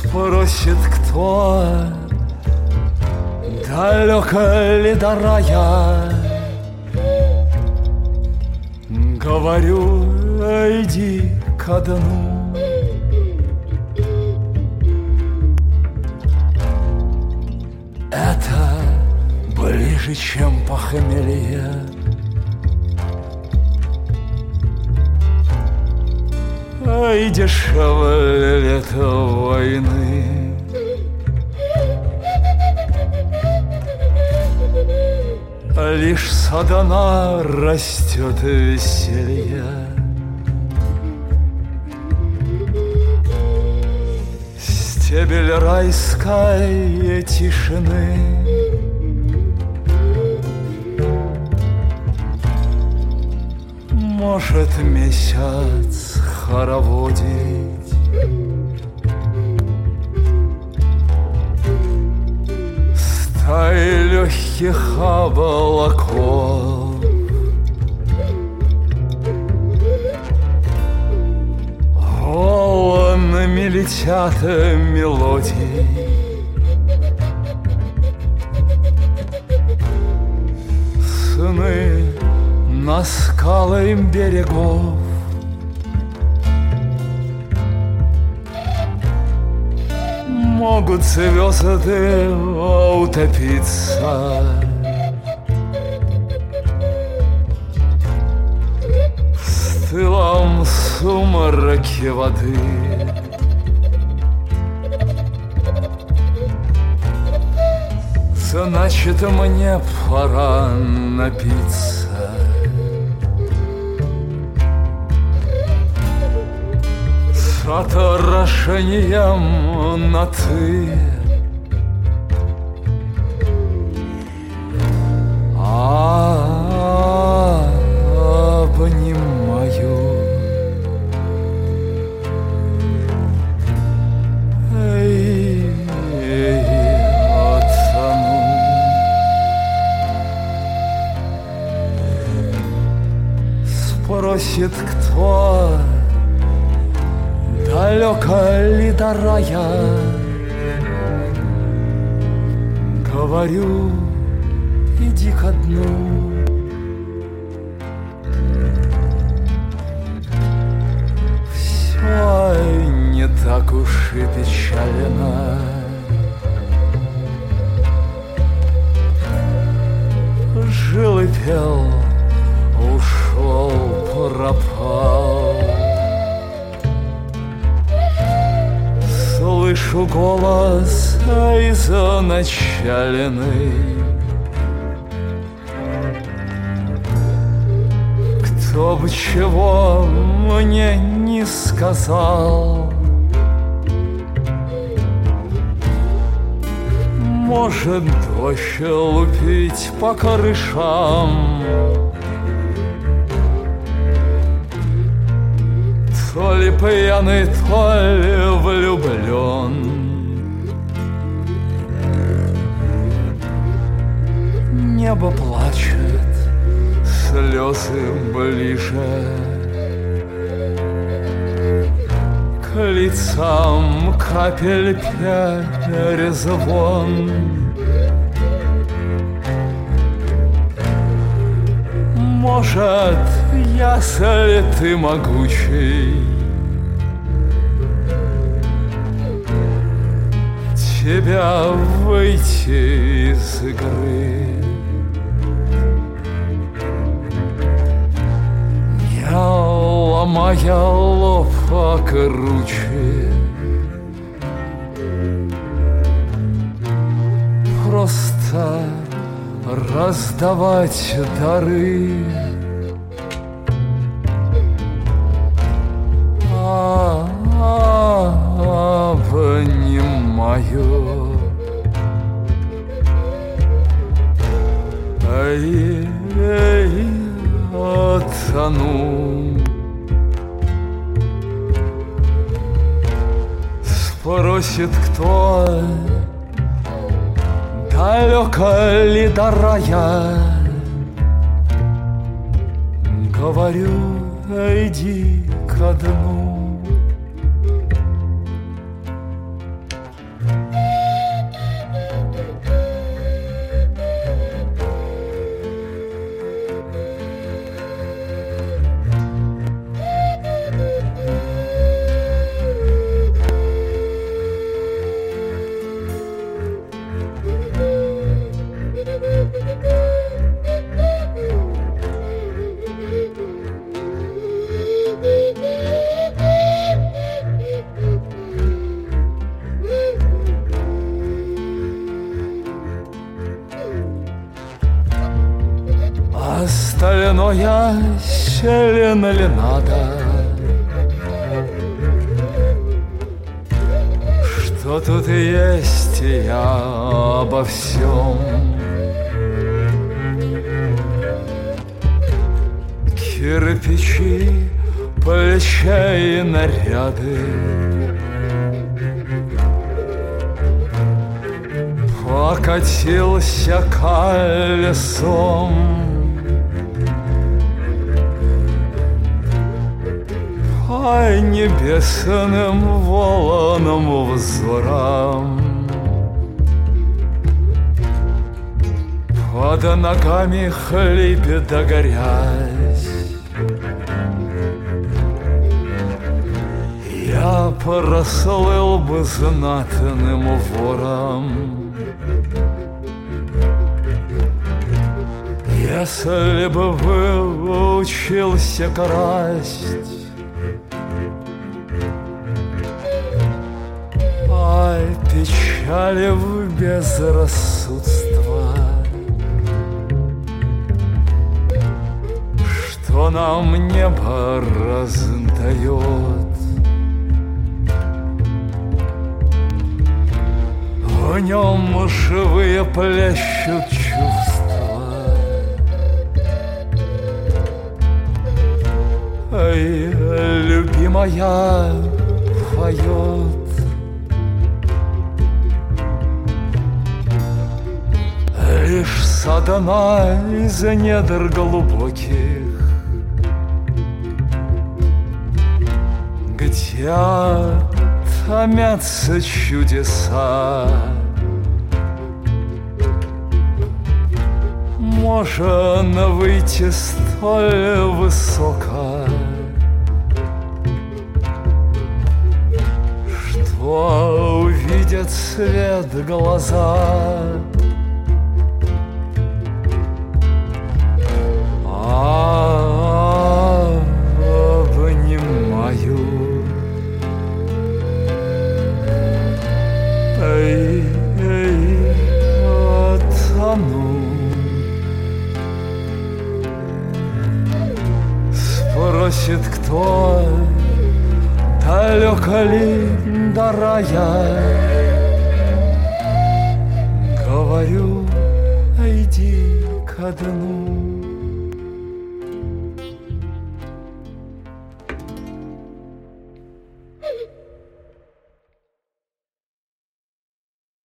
Спросит кто, далеко ли до рая, говорю, иди ко дну. Это ближе, чем похмелье. И дешевле лето войны. Лишь сатана растет веселье. Стебель райской тишины. Может месяц хороводить. Стаи легких облаков. Волнами летят мелодии. Сны на скалы берегов. Могут звезды утопиться в стылом сумраке воды. Значит, мне пора напиться. С отражением на «ты». Обнимаю. Отону. Спросит кто, далеко ли до рая, говорю, иди ко дну. Все не так уж и печально. Жил и пел, ушел, пропал. Слышу голос изначаленный. Кто бы чего мне не сказал, может дождь лупить по крышам. То ли пьяный, то ли влюблен. Небо плачет, слезы ближе к лицам капель перезвон. Может, если ты могучий, тебя выйти из игры. Не ломая лоб покруче, просто раздавать дары. Обнимаю. Отону. Спросит кто, далеко ли до рая, говорю, иди ко дну. соляная селена ли надо? Что тут есть, я обо всем. Кирпичи, плеча и наряды, покатился колесом. По небесным волнам взорам, под ногами хлеб да грязь. Я прослыл бы знатным вором, если бы выучился красть. А печали в безрассудство, что нам небо раздает. В нем живые плещут чувства. Эй, любимая поет. Лишь со дна из недр глубоких, где томятся чудеса, можно выйти столь высоко, что увидят свет глаза. Обнимаю, тону. Спросит кто, далеко ли до рая? Говорю, иди ко дну.